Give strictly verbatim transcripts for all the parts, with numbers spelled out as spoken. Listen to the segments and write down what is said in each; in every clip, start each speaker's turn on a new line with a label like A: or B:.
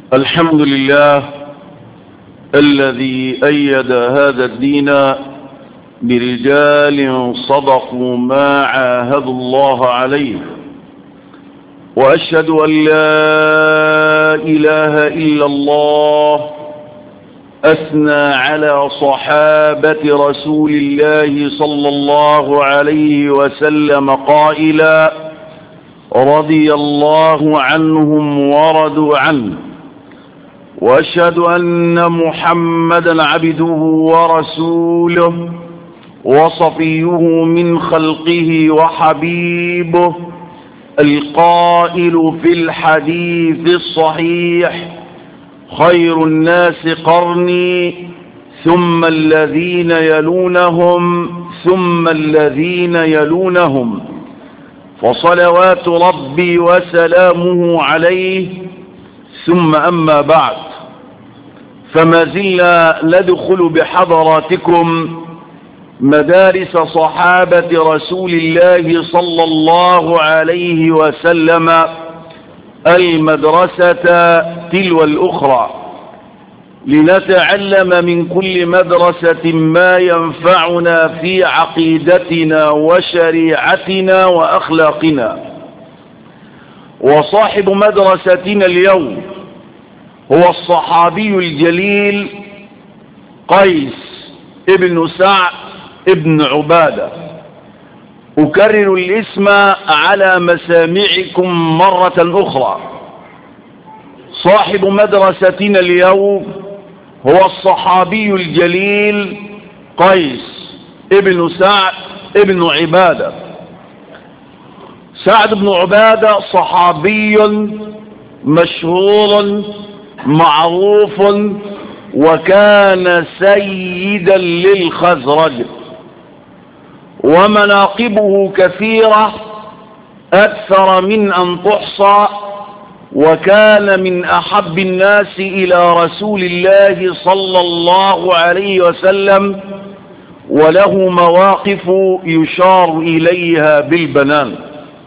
A: الحمد لله الذي أيد هذا الدين برجال صدقوا ما عاهدوا الله عليه، وأشهد أن لا إله إلا الله أثنى على صحابة رسول الله صلى الله عليه وسلم قائلا: رضي الله عنهم ورضوا عنه. وأشهد أن محمدا عبده ورسوله وصفيه من خلقه وحبيبه، القائل في الحديث الصحيح: خير الناس قرني ثم الذين يلونهم ثم الذين يلونهم، فصلوات ربي وسلامه عليه. ثم أما بعد، فما زلنا ندخل بحضراتكم مدارس صحابة رسول الله صلى الله عليه وسلم المدرسة تلو الأخرى، لنتعلم من كل مدرسة ما ينفعنا في عقيدتنا وشريعتنا وأخلاقنا. وصاحب مدرستنا اليوم هو الصحابي الجليل قيس ابن سعد ابن عبادة. أكرر الاسم على مسامعكم مرة أخرى. صاحب مدرستنا اليوم هو الصحابي الجليل قيس ابن سعد ابن عبادة. سعد بن عبادة صحابي مشهور معروف، وكان سيدا للخزرج، ومناقبه كثيرة أكثر من أن تحصى، وكان من أحب الناس إلى رسول الله صلى الله عليه وسلم، وله مواقف يشار إليها بالبنان.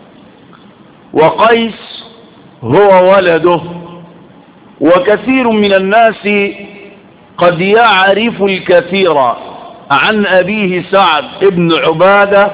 A: وقيس هو ولده، وكثير من الناس قد يعرف الكثير عن أبيه سعد ابن عبادة،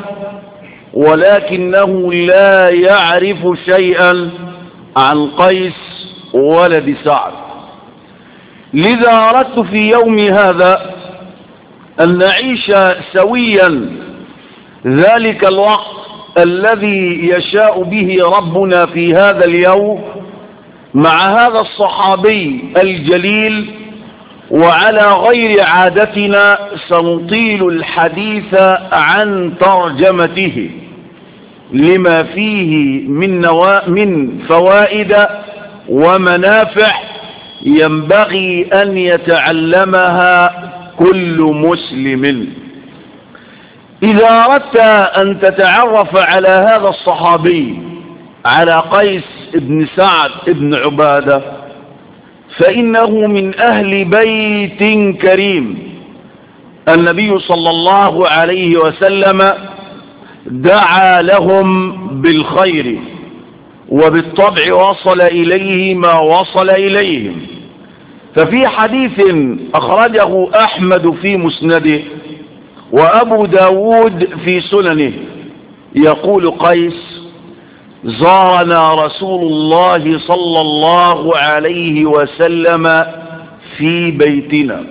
A: ولكنه لا يعرف شيئا عن قيس ولد سعد. لذا أردت في يوم هذا أن نعيش سويا ذلك الوقت الذي يشاء به ربنا في هذا اليوم مع هذا الصحابي الجليل. وعلى غير عادتنا سنطيل الحديث عن ترجمته لما فيه من, نوا... من فوائد ومنافع ينبغي أن يتعلمها كل مسلم. إذا أردت أن تتعرف على هذا الصحابي، على قيس بن سعد بن عبادة، فإنه من أهل بيت كريم. النبي صلى الله عليه وسلم دعا لهم بالخير، وبالطبع وصل إليه ما وصل إليهم. ففي حديث أخرجه أحمد في مسنده وأبو داود في سننه، يقول قيس: زارنا رسول الله صلى الله عليه وسلم في بيتنا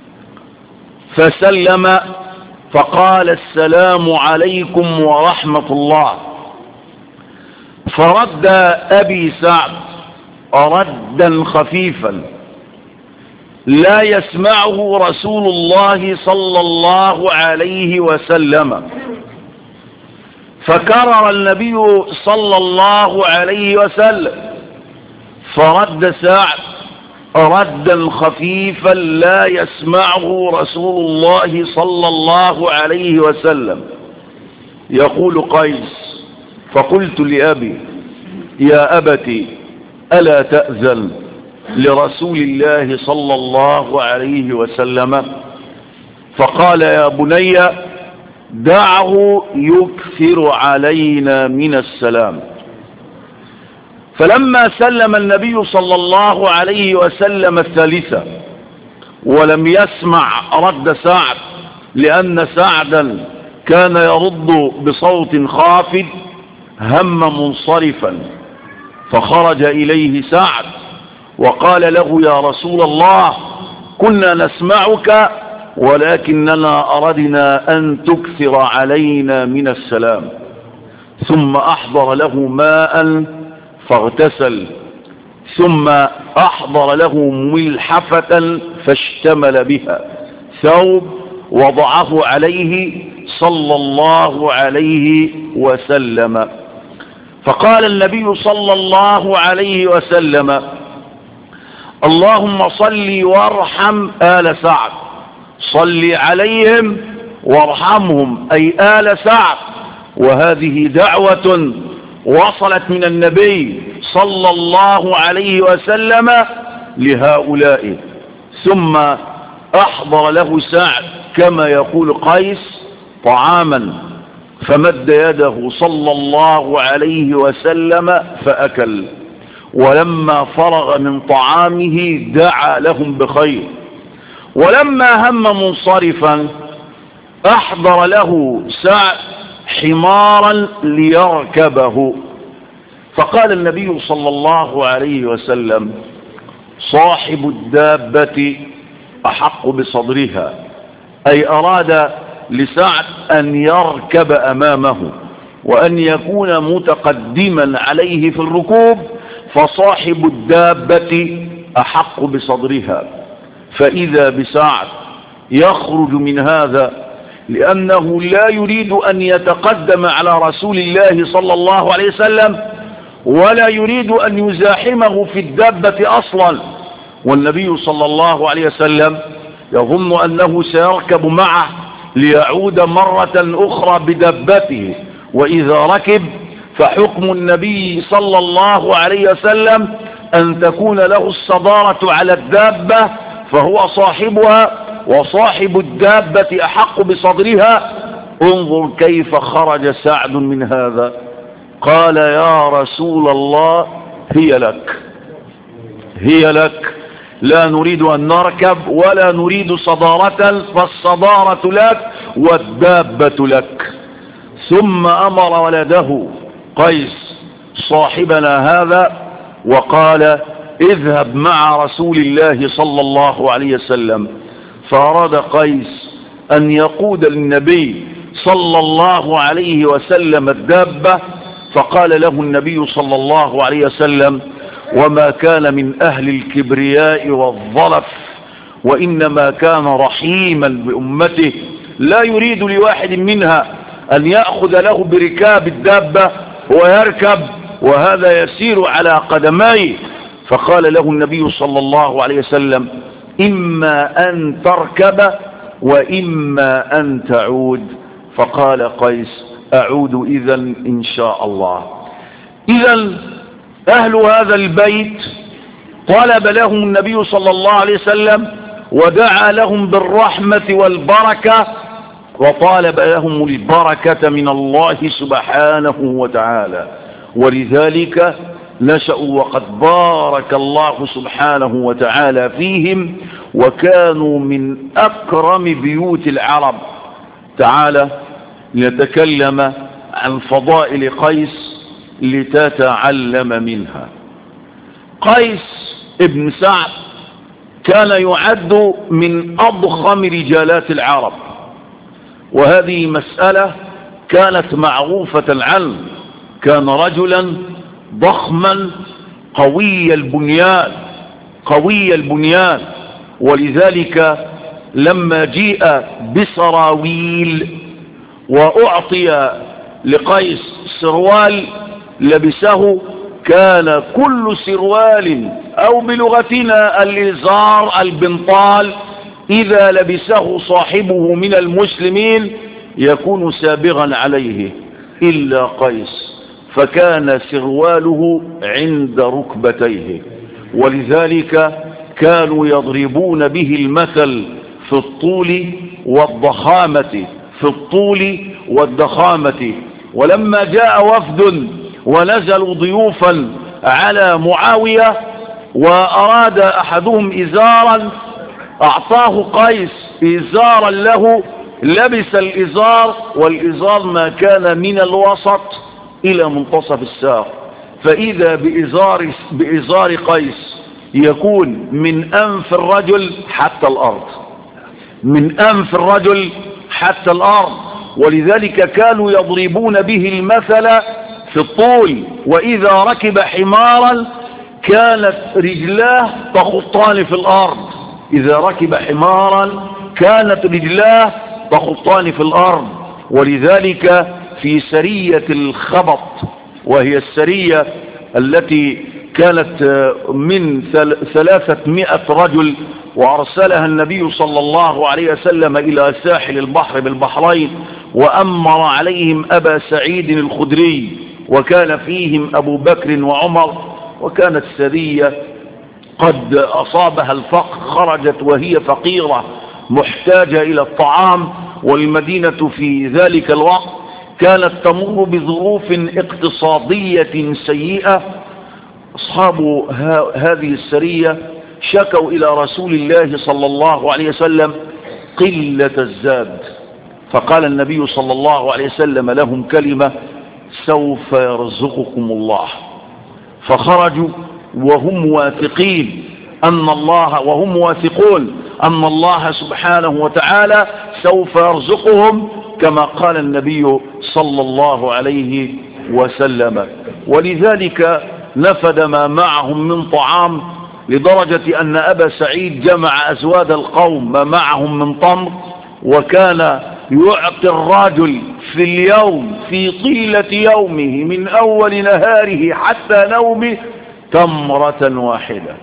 A: فسلم فقال: السلام عليكم ورحمة الله. فرد أبي سعد ردا خفيفا لا يسمعه رسول الله صلى الله عليه وسلم، فكرر النبي صلى الله عليه وسلم، فرد سعد ردا خفيفا لا يسمعه رسول الله صلى الله عليه وسلم. يقول قيس: فقلت لأبي: يا أبتي، ألا تأذن لرسول الله صلى الله عليه وسلم؟ فقال: يا بني، دعه يكثر علينا من السلام. فلما سلم النبي صلى الله عليه وسلم الثالثة ولم يسمع رد سعد، لأن سعدا كان يرد بصوت خافت، هم منصرفا، فخرج إليه سعد وقال له: يا رسول الله، كنا نسمعك ولكننا أردنا أن تكثر علينا من السلام. ثم أحضر له ماء فاغتسل، ثم أحضر له ملحفة فاشتمل بها، ثوب وضعه عليه صلى الله عليه وسلم. فقال النبي صلى الله عليه وسلم: اللهم صل وارحم آل سعد، صل عليهم وارحمهم، أي آل سعد. وهذه دعوة وصلت من النبي صلى الله عليه وسلم لهؤلاء. ثم أحضر له سعد كما يقول قيس طعاما، فمد يده صلى الله عليه وسلم فأكل، ولما فرغ من طعامه دعا لهم بخير. ولما هم منصرفا أحضر له سعد حمارا ليركبه، فقال النبي صلى الله عليه وسلم: صاحب الدابة أحق بصدرها، أي أراد لسعد أن يركب أمامه وأن يكون متقدما عليه في الركوب، فصاحب الدابة أحق بصدرها. فإذا بسعد يخرج من هذا لأنه لا يريد أن يتقدم على رسول الله صلى الله عليه وسلم، ولا يريد أن يزاحمه في الدابة أصلا، والنبي صلى الله عليه وسلم يظن أنه سيركب معه ليعود مرة أخرى بدابته. وإذا ركب فحكم النبي صلى الله عليه وسلم أن تكون له الصدارة على الدابة، فهو صاحبها، وصاحب الدابة أحق بصدرها. انظر كيف خرج سعد من هذا، قال: يا رسول الله، هي لك، هي لك، لا نريد أن نركب ولا نريد صدارة، فالصدارة لك والدابة لك. ثم أمر ولده قيس صاحبنا هذا وقال: اذهب مع رسول الله صلى الله عليه وسلم. فأراد قيس أن يقود للنبي صلى الله عليه وسلم الدابة، فقال له النبي صلى الله عليه وسلم: وما كان من أهل الكبرياء والظلف، وإنما كان رحيما بأمته، لا يريد لواحد منها أن يأخذ له بركاب الدابة ويركب وهذا يسير على قدميه. فقال له النبي صلى الله عليه وسلم: إما أن تركب وإما أن تعود. فقال قيس: أعود إذن إن شاء الله. إذن أهل هذا البيت طلب لهم النبي صلى الله عليه وسلم ودعا لهم بالرحمة والبركة، وطالب لهم البركة من الله سبحانه وتعالى، ولذلك نشأوا وقد بارك الله سبحانه وتعالى فيهم، وكانوا من أكرم بيوت العرب. تعالى لنتكلم عن فضائل قيس لتتعلم منها. قيس ابن سعد كان يعد من أضخم رجالات العرب، وهذه مسألة كانت معروفة عنه. كان رجلا ضخما قوي البنيان قوي البنيان ولذلك لما جيء بسراويل وأعطي لقيس سروال لبسه، كان كل سروال أو بلغتنا الإزار البنطال إذا لبسه صاحبه من المسلمين يكون سابغا عليه، إلا قيس فكان سرواله عند ركبتيه، ولذلك كانوا يضربون به المثل في الطول والضخامة في الطول والضخامة. ولما جاء وفد ونزلوا ضيوفا على معاوية وأراد أحدهم إزارا أعطاه قيس إزارا له، لبس الإزار، والإزار ما كان من الوسط إلى منتصف الساق، فإذا بإزار, بإزار قيس يكون من أنف الرجل حتى الأرض، من أنف الرجل حتى الأرض. ولذلك كانوا يضربون به المثل في الطول، وإذا ركب حمارا كانت رجلاه تخطان في الأرض، إذا ركب حمارا كانت رجلاه تخطان في الأرض. ولذلك في سرية الخبط، وهي السرية التي كانت من ثلاثمائة رجل، وأرسلها النبي صلى الله عليه وسلم إلى ساحل البحر بالبحرين، وأمر عليهم أبا سعيد الخدري، وكان فيهم أبو بكر وعمر، وكانت سرية قد أصابها الفقر، خرجت وهي فقيرة محتاجة إلى الطعام، والمدينة في ذلك الوقت كانت تمر بظروف اقتصادية سيئة. أصحاب هذه السرية شكوا إلى رسول الله صلى الله عليه وسلم قلة الزاد، فقال النبي صلى الله عليه وسلم لهم كلمة: سوف يرزقكم الله. فخرجوا وهم واثقين أن الله وهم واثقون أن الله سبحانه وتعالى سوف يرزقهم كما قال النبي صلى الله عليه وسلم. ولذلك نفد ما معهم من طعام، لدرجة أن أبا سعيد جمع أزواد القوم ما معهم من تمر، وكان يعطي الرجل في اليوم في طيلة يومه من أول نهاره حتى نومه تمرة واحدة،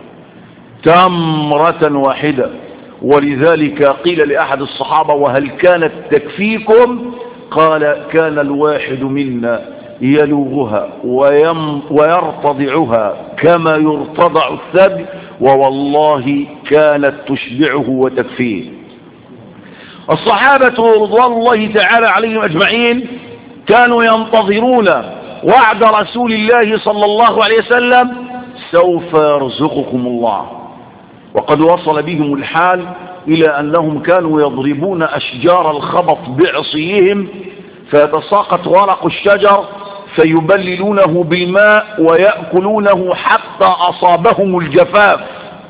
A: تمرة واحدة. ولذلك قيل لأحد الصحابة: وهل كانت تكفيكم؟ قال: كان الواحد منا يلوغها ويرتضعها كما يرتضع الثدي، ووالله كانت تشبعه وتكفيه. الصحابة رضوان الله تعالى عليهم أجمعين كانوا ينتظرون وعد رسول الله صلى الله عليه وسلم: سوف يرزقكم الله. وقد وصل بهم الحال إلى أنهم كانوا يضربون أشجار الخبط بعصيهم فيتساقط ورق الشجر فيبللونه بالماء ويأكلونه حتى أصابهم الجفاف.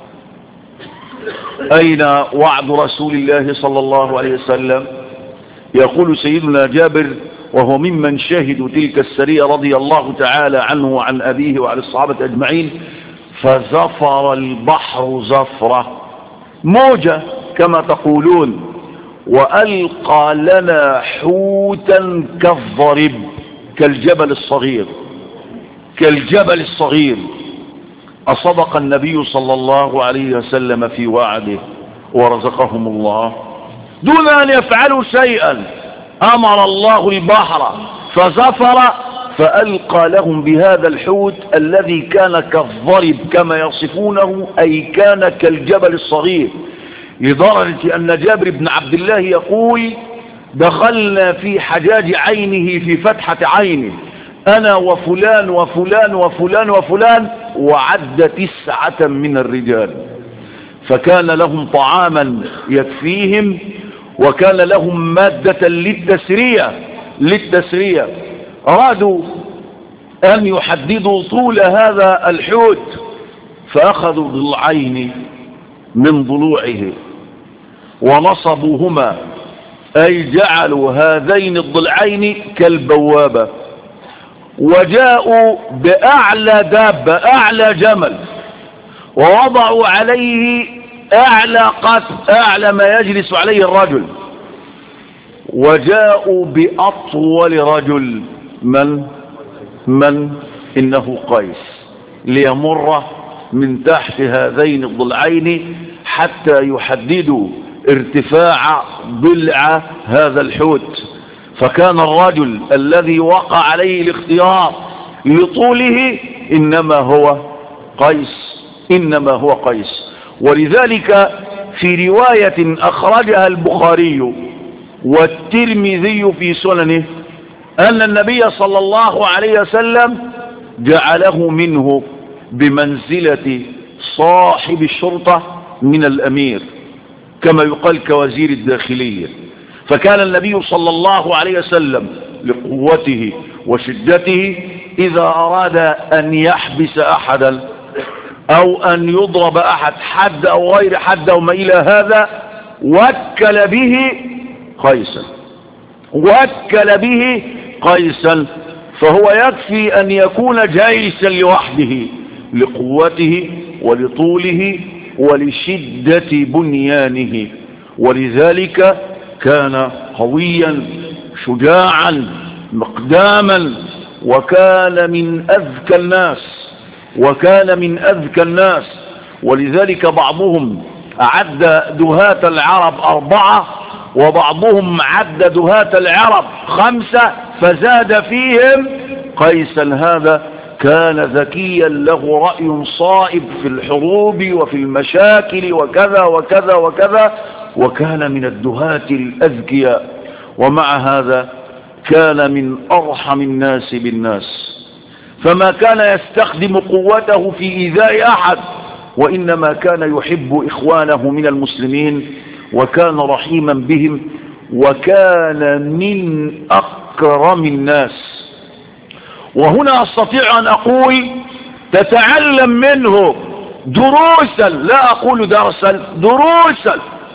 A: أين وعد رسول الله صلى الله عليه وسلم؟ يقول سيدنا جابر وهو ممن شهدوا تلك السرية رضي الله تعالى عنه وعن أبيه وعن الصحابة أجمعين: فزفر البحر زفرة، موجة كما تقولون، وألقى لنا حوتا كالضرب، كالجبل الصغير، كالجبل الصغير. أصدق النبي صلى الله عليه وسلم في وعده ورزقهم الله دون أن يفعلوا شيئا. أمر الله البحر فزفر فألقى لهم بهذا الحوت الذي كان كالضرب كما يصفونه، أي كان كالجبل الصغير، لدرجة أن جابر بن عبد الله يقول: دخلنا في حجاج عينه في فتحة عينه أنا وفلان وفلان وفلان وفلان، وعد تسعة من الرجال، فكان لهم طعاما يكفيهم، وكان لهم مادة للتسرية للتسرية أرادوا أن يحددوا طول هذا الحوت، فأخذوا ضلعين من ضلوعه ونصبوهما، أي جعلوا هذين الضلعين كالبوابة، وجاءوا بأعلى دابة، أعلى جمل، ووضعوا عليه أعلى قط، أعلى ما يجلس عليه الرجل، وجاءوا بأطول رجل، من من إنه قيس، ليمر من تحت هذين الضلعين حتى يحددوا ارتفاع ضلع هذا الحوت. فكان الرجل الذي وقع عليه الاختيار لطوله إنما هو قيس، إنما هو قيس. ولذلك في رواية أخرجها البخاري والترمذي في سننه أن النبي صلى الله عليه وسلم جعله منه بمنزلة صاحب الشرطة من الأمير، كما يقال كوزير الداخلية. فكان النبي صلى الله عليه وسلم لقوته وشدته إذا أراد أن يحبس أحدا أو أن يضرب أحد، حد أو غير حد أو ما إلى هذا، وكل به قيسا، وكل به قيسا. فهو يكفي أن يكون جيشا لوحده لقوته ولطوله ولشدة بنيانه، ولذلك كان قويا شجاعا مقداما، وكان من أذكى الناس، وكان من أذكى الناس. ولذلك بعضهم عد دهاة العرب أربعة، وبعضهم عد دهاة العرب خمسة، فزاد فيهم قيسا. هذا كان ذكيا له رأي صائب في الحروب وفي المشاكل وكذا وكذا وكذا، وكان من الدهاة الأذكياء. ومع هذا كان من أرحم الناس بالناس، فما كان يستخدم قوته في إيذاء أحد، وإنما كان يحب إخوانه من المسلمين، وكان رحيما بهم، وكان من أكرم الناس. وهنا أستطيع أن أقول تتعلم منه دروسا، لا أقول درسا، دروسا،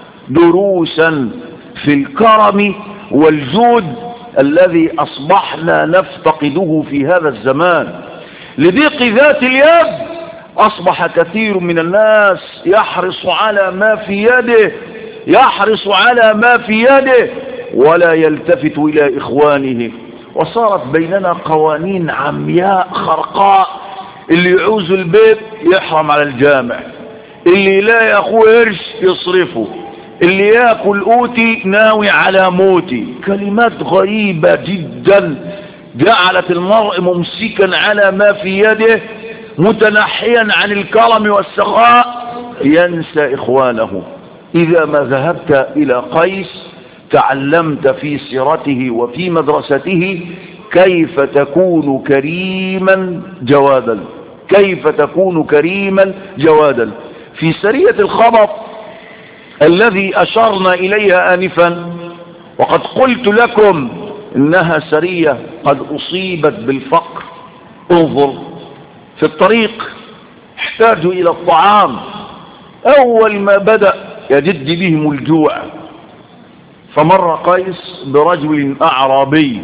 A: دروسا في الكرم والجود الذي أصبحنا نفتقده في هذا الزمان. لضيق ذات اليد أصبح كثير من الناس يحرص على ما في يده، يحرص على ما في يده ولا يلتفت إلى إخوانه. وصارت بيننا قوانين عمياء خرقاء، اللي يعوز البيت يحرم على الجامع، اللي لا يأخوه قرش يصرفه، اللي يأكل أوتي ناوي على موتي. كلمات غريبة جدا جعلت المرء ممسكا على ما في يده، متنحيا عن الكرم والسخاء، ينسى إخوانه. إذا ما ذهبت إلى قيس تعلمت في سيرته وفي مدرسته كيف تكون كريما جوادا، كيف تكون كريما جوادا. في سرية الخبط الذي أشرنا إليها آنفا، وقد قلت لكم إنها سرية قد أصيبت بالفقر. انظر، في الطريق احتاجوا إلى الطعام، أول ما بدأ يجد بهم الجوع، فمر قيس برجل أعرابي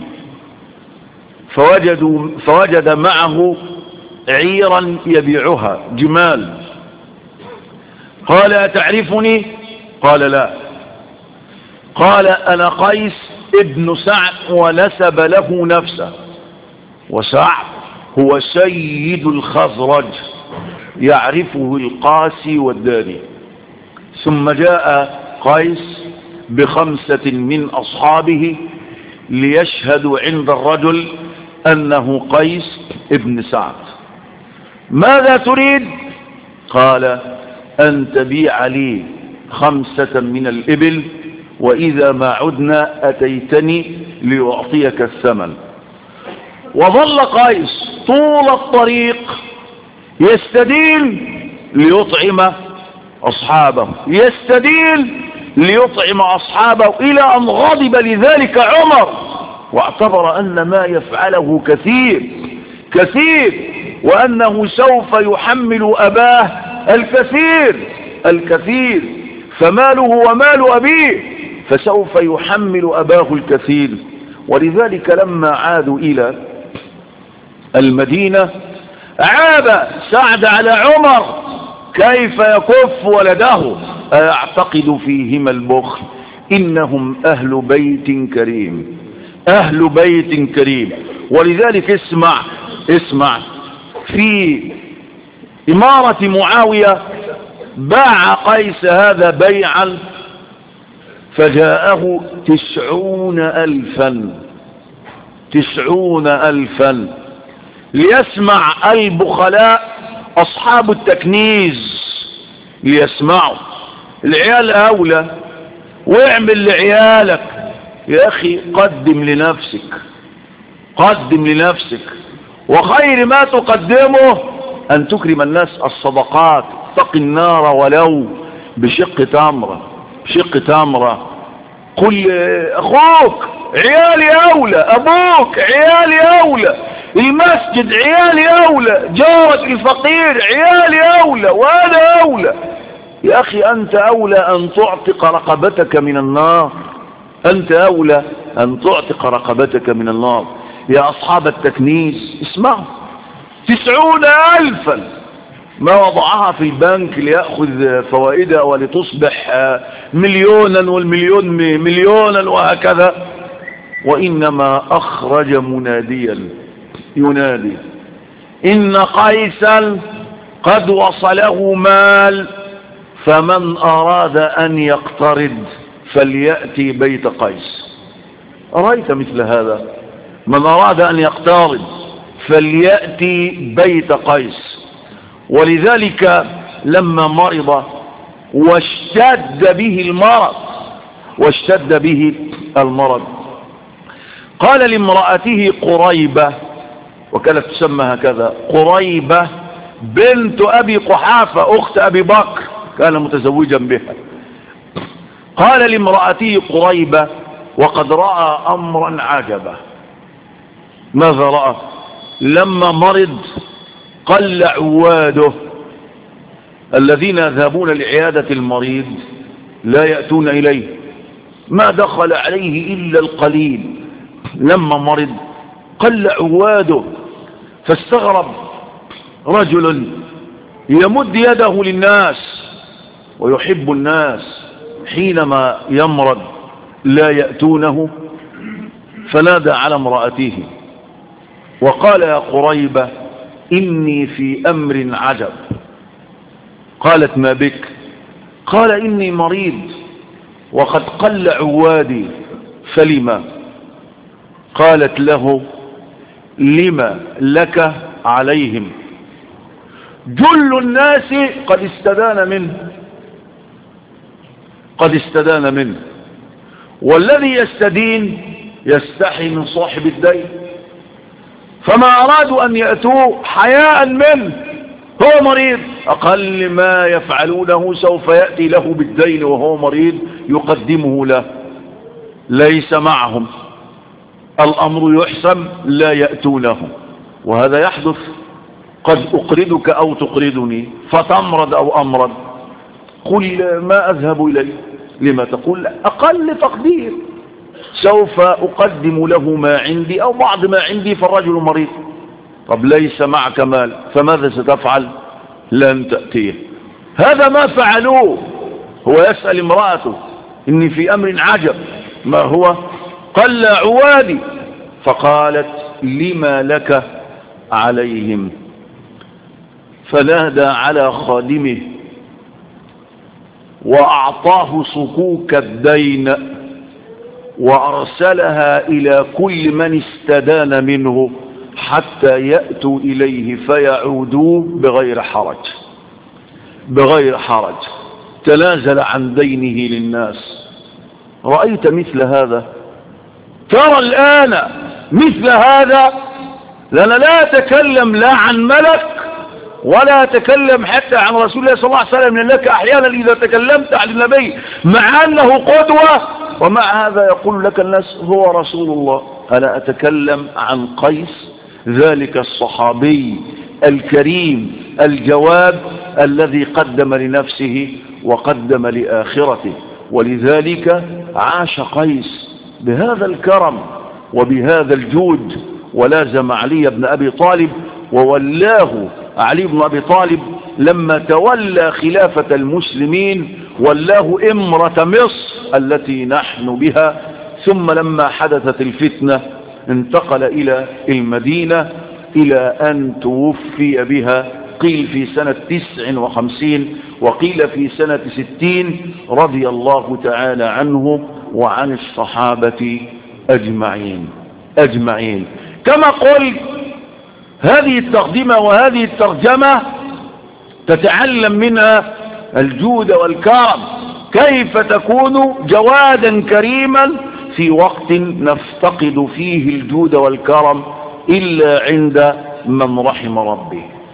A: فوجدوا فوجد معه عيرا يبيعها، جمال. قال أتعرفني؟ قال لا. قال أنا قيس ابن سعد، ونسب له نفسه، وسعد هو سيد الخزرج، يعرفه القاسي والداني. ثم جاء قيس بخمسة من أصحابه ليشهدوا عند الرجل أنه قيس ابن سعد. ماذا تريد؟ قال أن تبيع لي خمسة من الإبل، وإذا ما عدنا أتيتني لأعطيك الثمن. وظل قيس طول الطريق يستدين ليطعم أصحابه، يستدين ليطعم أصحابه، إلى أن غضب لذلك عمر، واعتبر أن ما يفعله كثير كثير، وأنه سوف يحمل أباه الكثير الكثير، فماله ومال أبيه، فسوف يحمل أباه الكثير. ولذلك لما عادوا إلى المدينة عاب سعد على عمر كيف يكف ولده، أيعتقد فيهما البخل؟ إنهم أهل بيت كريم، أهل بيت كريم. ولذلك اسمع اسمع في إمارة معاوية باع قيس هذا بيعا فجاءه تسعون ألفا تسعون ألفا ليسمع البخلاء أصحاب التكنيز، ليسمعوا. العيال أولى، واعمل لعيالك يا أخي، قدم لنفسك، قدم لنفسك، وخير ما تقدمه أن تكرم الناس الصدقات، اتق النار ولو بشق تمرة، بشق تمرة. قل أخوك عيالي أولى، أبوك عيالي أولى، المسجد عيالي أولى، جارك الفقير عيالي أولى، وأنا أولى. يا أخي أنت أولى أن تعتق رقبتك من النار، أنت أولى أن تعتق رقبتك من النار. يا أصحاب التكنيس اسمعوا، تسعون ألفا ما وضعها في البنك ليأخذ فوائدها ولتصبح مليونا والمليون مليونا وهكذا، وإنما أخرج مناديا ينادي إن قيسا قد وصله مال فمن أراد أن يقترض فليأتي بيت قيس. أرأيت مثل هذا؟ من أراد أن يقترض فليأتي بيت قيس. ولذلك لما مرض واشتد به المرض واشتد به المرض قال لامرأته قريبة، وكانت تسمى هكذا قريبة بنت أبي قحافة أخت أبي بكر، كان متزوجا بها. قال لامرأته قريبة وقد رأى أمرا عجبا. ماذا رأى؟ لما مرض قل عواده الذين يذهبون لعيادة المريض لا يأتون إليه، ما دخل عليه إلا القليل. لما مرض قل عواده، فاستغرب رجل يمد يده للناس ويحب الناس، حينما يمرض لا يأتونه، فنادى على امرأته وقال يا قريبة إني في أمر عجب. قالت ما بك؟ قال إني مريض وقد قل عوادي. فلما؟ قالت له لما لك عليهم؟ جل الناس قد استدان منه، قد استدان منه، والذي يستدين يستحي من صاحب الدين، فما أرادوا أن يأتوه حياء منه، هو مريض. أقل ما يفعلونه سوف يأتي له بالدين وهو مريض يقدمه له، ليس معهم الأمر يحسم لا يأتونه. وهذا يحدث، قد أقرضك أو تقرضني فتمرض أو أمرض، قل ما أذهب إليه. لما تقول أقل تقدير سوف أقدم له ما عندي أو بعض ما عندي، فالرجل مريض. طب ليس معك مال فماذا ستفعل؟ لن تأتيه. هذا ما فعلوه. هو يسأل امرأته إني في أمر عجب، ما هو؟ قل عوادي. فقالت لما لك عليهم؟ فنادى على خادمه وأعطاه صكوك الدين وأرسلها إلى كل من استدان منه حتى يأتوا إليه فيعودوا بغير حرج، بغير حرج. تنازل عن دينه للناس. رأيت مثل هذا؟ ترى الآن مثل هذا؟ لأنا لا أتكلم لا عن ملك ولا أتكلم حتى عن رسول الله صلى الله عليه وسلم، لأنك أحيانا إذا تكلمت عن النبي مع أنه قدوة ومع هذا يقول لك الناس هو رسول الله. أنا أتكلم عن قيس، ذلك الصحابي الكريم الجواد الذي قدم لنفسه وقدم لآخرته. ولذلك عاش قيس بهذا الكرم وبهذا الجود، ولازم علي بن أبي طالب وولاه علي بن أبي طالب لما تولى خلافة المسلمين ولاه إمرة مصر التي نحن بها. ثم لما حدثت الفتنة انتقل إلى المدينة إلى أن توفي بها، قيل في سنة تسع وخمسين وقيل في سنة ستين، رضي الله تعالى عنه وعن الصحابة أجمعين أجمعين. كما قلت هذه التقدمة وهذه الترجمة تتعلم منها الجود والكرم، كيف تكون جوادا كريما في وقت نفتقد فيه الجود والكرم إلا عند من رحم ربه.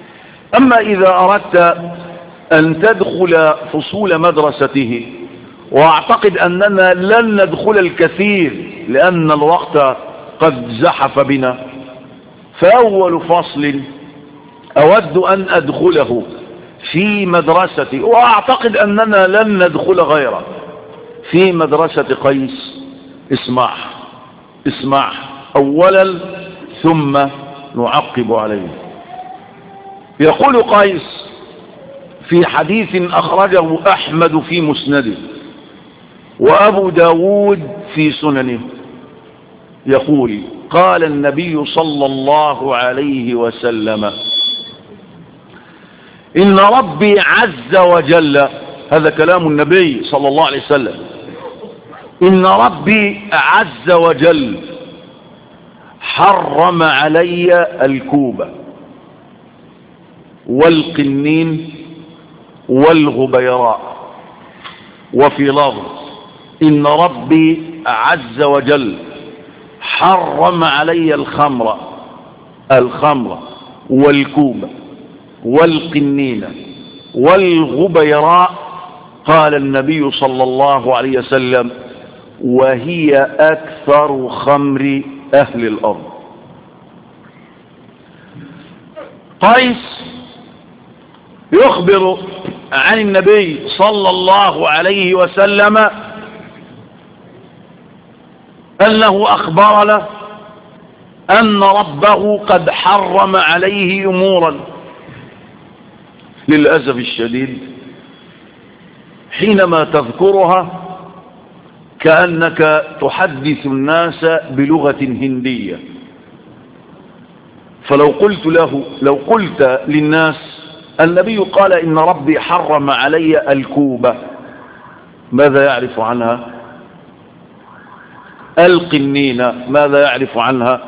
A: أما إذا أردت أن تدخل فصول مدرسته، وأعتقد أننا لن ندخل الكثير لأن الوقت قد زحف بنا، فأول فصل أود أن أدخله في مدرستي، وأعتقد أننا لن ندخل غيره، في مدرسة قيس. اسمع اسمع أولا ثم نعقب عليه. يقول قيس في حديث أخرجه أحمد في مسنده وأبو داود في سننه، يقول: قال النبي صلى الله عليه وسلم: إن ربي عز وجل، هذا كلام النبي صلى الله عليه وسلم، إن ربي عز وجل حرم علي الكوبة والقنين والغبيراء. وفي لفظ: إن ربي عز وجل حرم علي الخمر الخمر والكوبة والقنين والغبيراء. قال النبي صلى الله عليه وسلم: وهي أكثر خمر أهل الأرض. قيس يخبر عن النبي صلى الله عليه وسلم أنه أخبر له أن ربه قد حرم عليه أمورا. للأسف الشديد حينما تذكرها كأنك تحدث الناس بلغة هندية. فلو قلت له لو قلت للناس النبي قال إن ربي حرم علي الكوبة، ماذا يعرف عنها؟ القنين ماذا يعرف عنها؟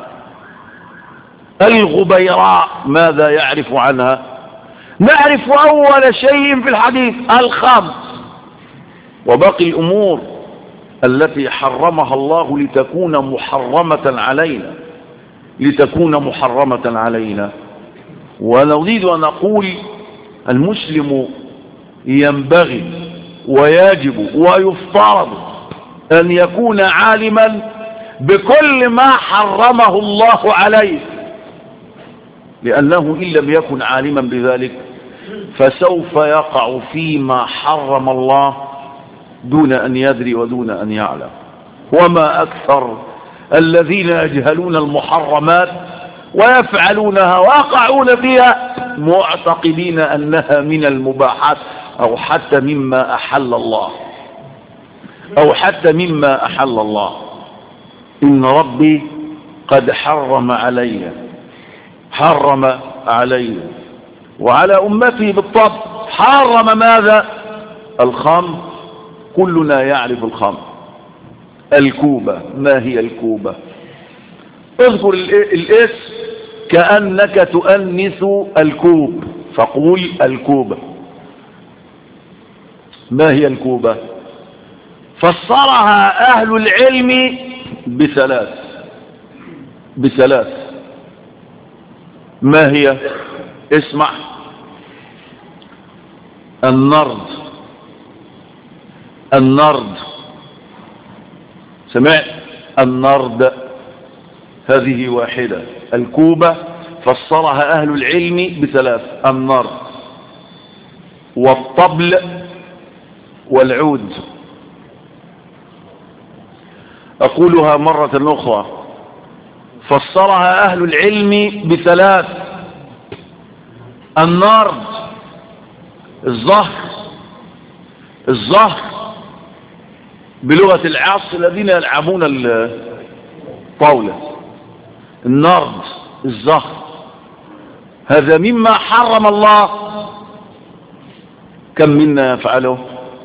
A: الغبيراء ماذا يعرف عنها؟ نعرف أول شيء في الحديث الخمر، وباقي الأمور التي حرمها الله لتكون محرمة علينا لتكون محرمة علينا. ونريد أن نقول: المسلم ينبغي ويجب ويفترض أن يكون عالما بكل ما حرمه الله عليه، لأنه إن لم يكن عالما بذلك فسوف يقع فيما حرم الله دون أن يدري ودون أن يعلم. وما أكثر الذين يجهلون المحرمات ويفعلونها ويقعون فيها معتقدين أنها من المباحات أو حتى مما أحل الله أو حتى مما أحل الله. إن ربي قد حرم علي حرم علي وعلى أمتي بالطبع. حرم ماذا؟ الخمر، كلنا يعرف الخمر. الكوبة، ما هي الكوبة؟ اذكر الاسم كأنك تؤنث الكوب، فقول الكوبة. ما هي الكوبة؟ فسرها أهل العلم بثلاث بثلاث ما هي؟ اسمع: النرد النرد سمعت؟ النرد هذه واحدة. الكوبة فسرها أهل العلم بثلاث: النرد والطبل والعود. أقولها مرة أخرى: فسرها أهل العلم بثلاث: النرد، الزهر الزهر بلغة العصر الذين يلعبون الطاولة. النرد، الزهر، هذا مما حرم الله. كم منا يفعله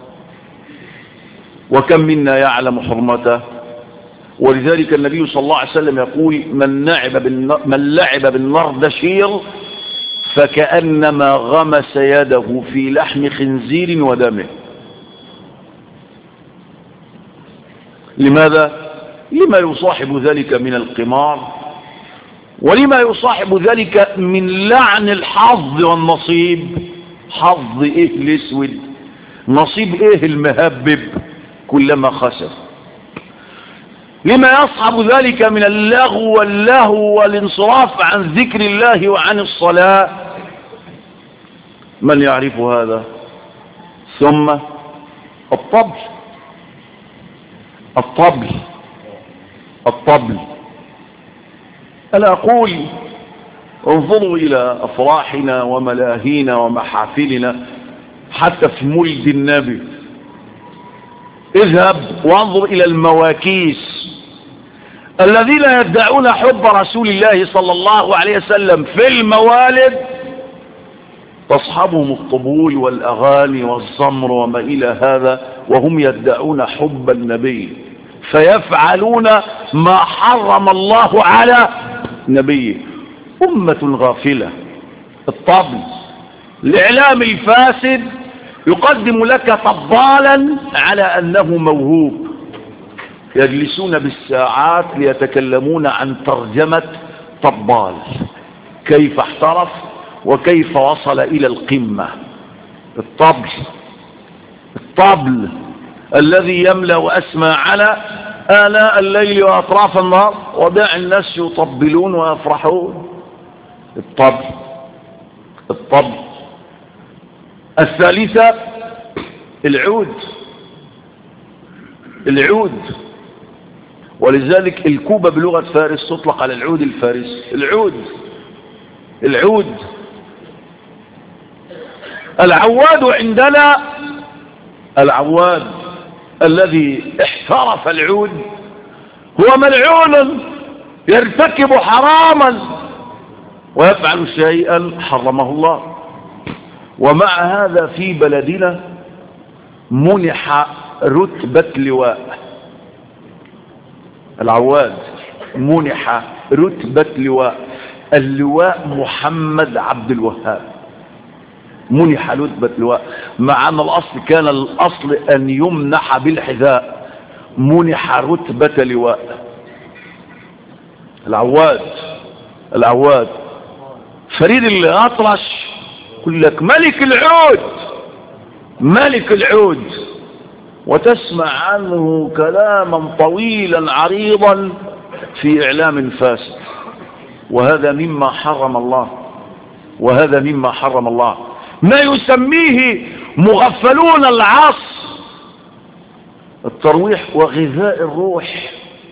A: وكم منا يعلم حرمته؟ ولذلك النبي صلى الله عليه وسلم يقول: من لعب من لعب بالنردشير فكأنما غمس يده في لحم خنزير ودمه. لماذا؟ لما يصاحب ذلك من القمار ولما يصاحب ذلك من لعن الحظ والنصيب. حظ ايه الاسود، نصيب ايه المهبب كلما خسر. لما يصحب ذلك من اللغو واللهو والانصراف عن ذكر الله وعن الصلاة. من يعرف هذا؟ ثم الطبل الطبل الطبل أنا أقول انظروا إلى أفراحنا وملاهينا ومحافلنا حتى في مولد النبي. اذهب وانظر إلى المواكيس الذين يدعون حب رسول الله صلى الله عليه وسلم في الموالد، تصحبهم الطبول والأغاني والزمر وما إلى هذا، وهم يدعون حب النبي، فيفعلون ما حرم الله على نبيه. أمة غافلة. الطبل الإعلام الفاسد يقدم لك طبالا على أنه موهوب، يجلسون بالساعات ليتكلمون عن ترجمة طبال، كيف احترف وكيف وصل إلى القمة. الطبل الطبل الذي يملأ أسماعنا آلاء الليل وأطراف النهار، ودع الناس يطبلون ويفرحون. الطبل الطبل الثالثة العود العود ولذلك الكوبة بلغة فارس تطلق على العود الفارسي. العود العود العواد عندنا، العواد الذي احترف العود هو ملعون يرتكب حراما ويفعل شيئا حرمه الله. ومع هذا في بلدنا منح رتبة لواء. العواد منح رتبة لواء، اللواء محمد عبد الوهاب، منح رتبة لواء، مع أن الأصل كان الأصل أن يمنح بالحذاء، منح رتبة لواء. العواد العواد فريد الأطرش يقول لك ملك العود ملك العود، وتسمع عنه كلاما طويلا عريضا في إعلام فاسد. وهذا مما حرم الله وهذا مما حرم الله ما يسميه مغفلون العصر الترويح وغذاء الروح.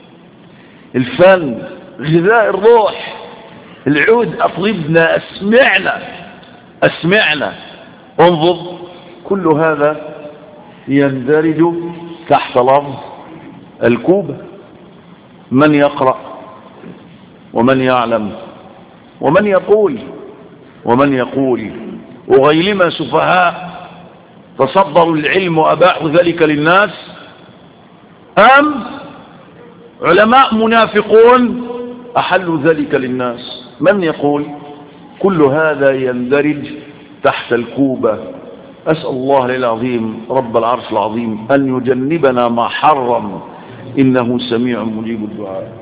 A: الفن غذاء الروح. العود أطلبنا أسمعنا أسمعنا انظر، كل هذا يندرج تحت لفظ الكوبة. من يقرأ ومن يعلم ومن يقول ومن يقول وغيلما سفهاء تصدروا العلم وأباحوا ذلك للناس، أم علماء منافقون أحلوا ذلك للناس؟ من يقول؟ كل هذا يندرج تحت الكوبة. أسأل الله العظيم رب العرش العظيم أن يجنبنا ما حرم، إنه سميع مجيب الدعاء.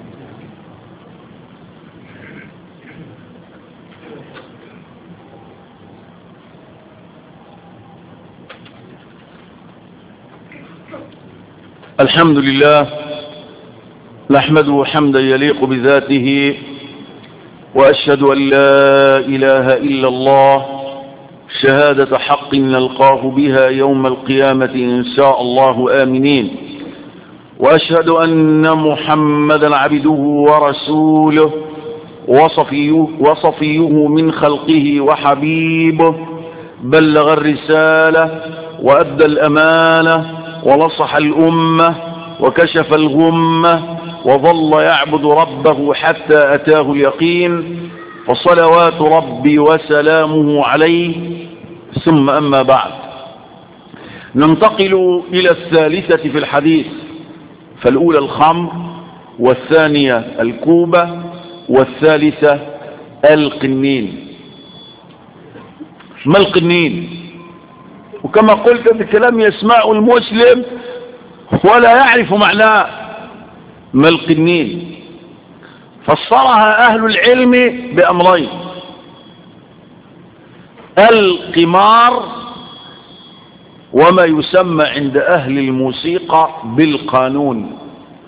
A: الحمد لله نحمده حمدا يليق بذاته، وأشهد أن لا إله إلا الله شهادة حق نلقاه بها يوم القيامة إن شاء الله آمنين. وأشهد أن محمدا عبده ورسوله وصفيه, وصفيه من خلقه وحبيبه، بلغ الرسالة وأدى الأمانة ونصح الأمة وكشف الغمة، وظل يعبد ربه حتى أتاه اليقين، فصلوات ربي وسلامه عليه. ثم أما بعد، ننتقل إلى الثالثة في الحديث، فالأولى الخمر، والثانية الكوبة، والثالثة القنين. ما القنين؟ وكما قلت الكلام يسمعه المسلم ولا يعرف معناه. ما القنين؟ فسرها أهل العلم بأمرين: القمار وما يسمى عند أهل الموسيقى بالقانون.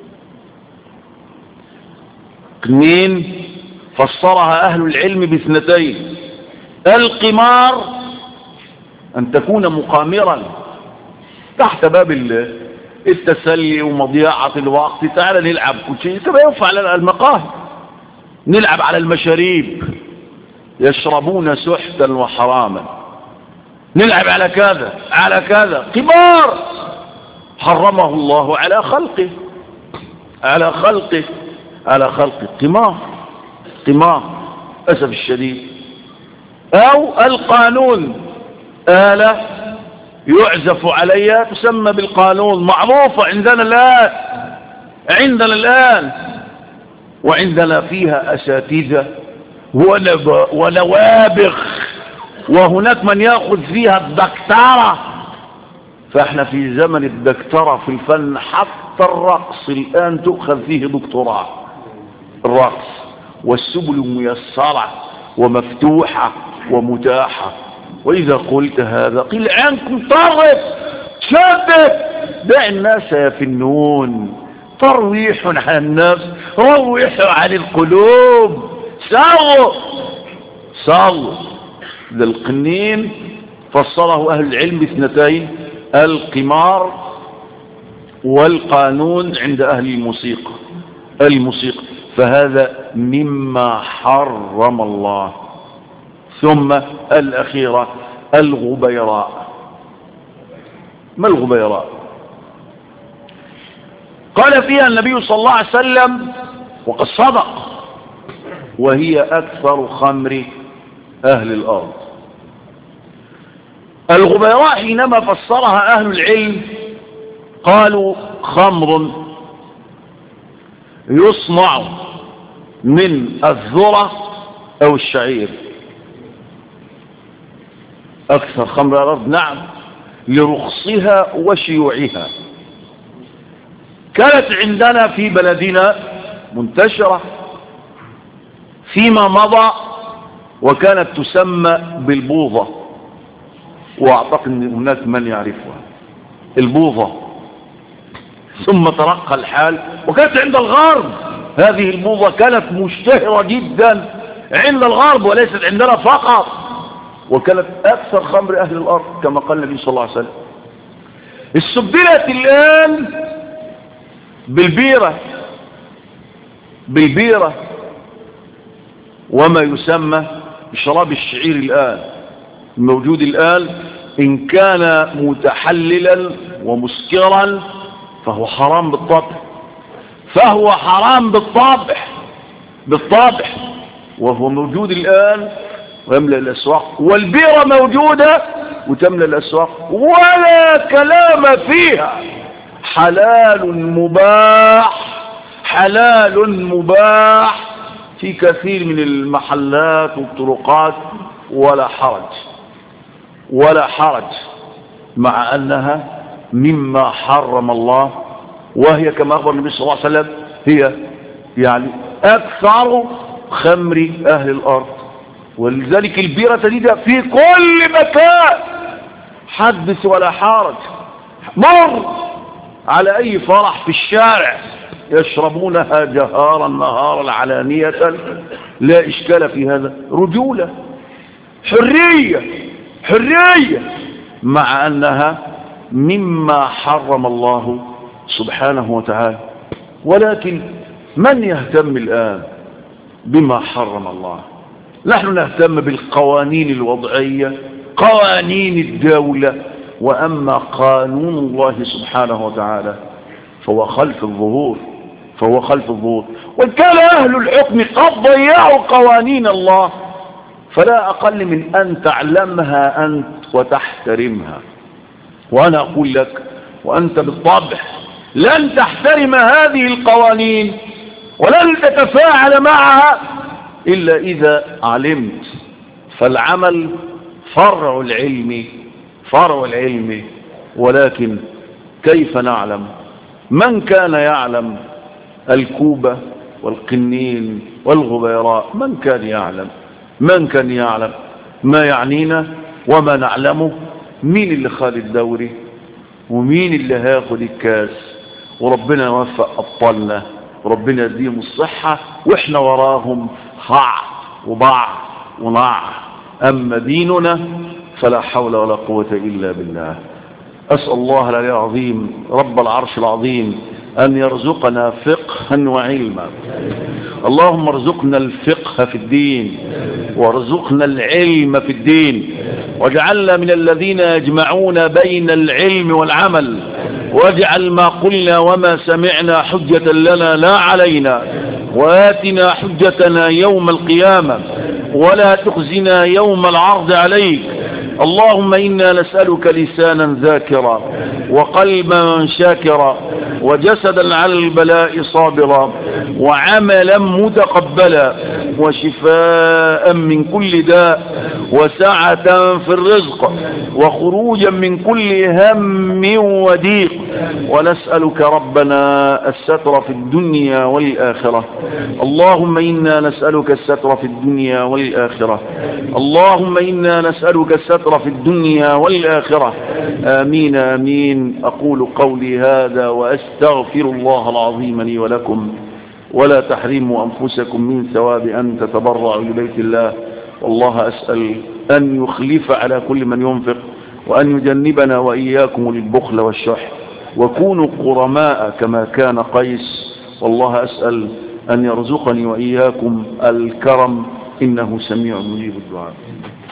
A: اثنين، فسرها أهل العلم باثنتين: القمار أن تكون مقامرا تحت باب التسلي ومضيعة الوقت، تعال نلعب كل شيء كما يفعل على المقاهي، نلعب على المشاريب، يشربون سحتا وحراما، نلعب على كذا على كذا، قمار حرمه الله على خلقه على خلقه على خلقه قمار قمار أسف الشديد. أو القانون، آلة يعزف عليها تسمى بالقانون، معروفة عندنا الآن عندنا الآن وعندنا فيها أساتذة ونوابغ، وهناك من يأخذ فيها الدكتوراه. فاحنا في زمن الدكتوراه في الفن، حتى الرقص الآن تؤخذ فيه دكتوراه. الرقص والسبل ميسرة ومفتوحة ومتاحة، وإذا قلت هذا قيل عنكم طرف شدد، دع الناس يفنون، ترويح عن النفس، روحوا عن القلوب، سروا سروا. ذا القنين فسره أهل العلم باثنتين: القمار والقانون عند أهل الموسيقى الموسيقى فهذا مما حرم الله. ثم الأخيرة الغبيراء. ما الغبيراء؟ قال فيها النبي صلى الله عليه وسلم وقد صدق: وهي أكثر خمر أهل الأرض. الغبيراء حينما فسرها أهل العلم قالوا: خمر يصنع من الذرة أو الشعير. أكثر خمر الأرض، نعم، لرخصها وشيوعها. كانت عندنا في بلدنا منتشرة فيما مضى، وكانت تسمى بالبوظة، وأعتقد أن هناك من يعرفها البوظة. ثم ترقى الحال وكانت عند الغرب. هذه البوظة كانت مشتهرة جدا عند الغرب وليست عندنا فقط، وكانت أكثر خمر أهل الأرض كما قال النبي صلى الله عليه وسلم. استبدلت الآن بالبيرة بالبيرة وما يسمى بشراب الشعير الآن الموجود الآن. إن كان متحللا ومسكرا فهو حرام بالطبع فهو حرام بالطبع بالطبع وهو موجود الآن ويملأ الأسواق، والبيرة موجودة وتملأ الأسواق ولا كلام فيها، حلال مباح حلال مباح في كثير من المحلات والطرقات، ولا حرج ولا حرج مع أنها مما حرم الله، وهي كما أخبر النبي صلى الله عليه وسلم هي يعني أكثر خمر أهل الأرض. ولذلك البيرة تجدها في كل مكان، حدث ولا حرج. مر على أي فرح في الشارع يشربونها جهارا نهارا علانية، لا إشكال في هذا، رجولة حرية حرية، مع أنها مما حرم الله سبحانه وتعالى. ولكن من يهتم الآن بما حرم الله؟ نحن نهتم بالقوانين الوضعية، قوانين الدولة، وأما قانون الله سبحانه وتعالى فهو خلف الظهور فهو خلف الظهور. وإن كان أهل الحكم قد ضيعوا قوانين الله، فلا أقل من أن تعلمها أنت وتحترمها. وأنا أقول لك وأنت بالطبع لن تحترم هذه القوانين ولن تتفاعل معها إلا إذا علمت. فالعمل فرع العلم فرع العلم ولكن كيف نعلم؟ من كان يعلم الكوبة والقنين والغبيراء. من كان يعلم من كان يعلم ما يعنينا وما نعلمه؟ مين اللي خالي الدوري ومين اللي هياخد الكاس؟ وربنا يوفق أبطالنا وربنا يديهم الصحة واحنا وراهم هع وبع ونع. أما ديننا فلا حول ولا قوة إلا بالله. أسأل الله العلي العظيم رب العرش العظيم أن يرزقنا فقها وعلما. اللهم ارزقنا الفقه في الدين وارزقنا العلم في الدين، واجعلنا من الذين يجمعون بين العلم والعمل، واجعل ما قلنا وما سمعنا حجة لنا لا علينا، وآتنا حجتنا يوم القيامة ولا تخزنا يوم العرض عليك. اللهم إنا نسألك لسانا ذاكرا وقلبا شاكرا وجسدا على البلاء صابرا وعملا متقبلا وشفاء من كل داء وسعة في الرزق وخروجا من كل هم وضيق. ونسألك ربنا الستر في الدنيا والآخرة. اللهم إنا نسألك الستر في الدنيا والآخرة. اللهم إنا نسألك الستر في الدنيا والآخرة. آمين آمين. أقول قولي هذا وأستغفر الله العظيم لي ولكم، ولا تحرموا أنفسكم من ثواب أن تتبرعوا لبيت الله. والله أسأل أن يخلف على كل من ينفق، وأن يجنبنا وإياكم للبخل والشح، وكونوا قرماء كما كان قيس. والله أسأل أن يرزقني وإياكم الكرم إنه سميع مجيب الدعاء.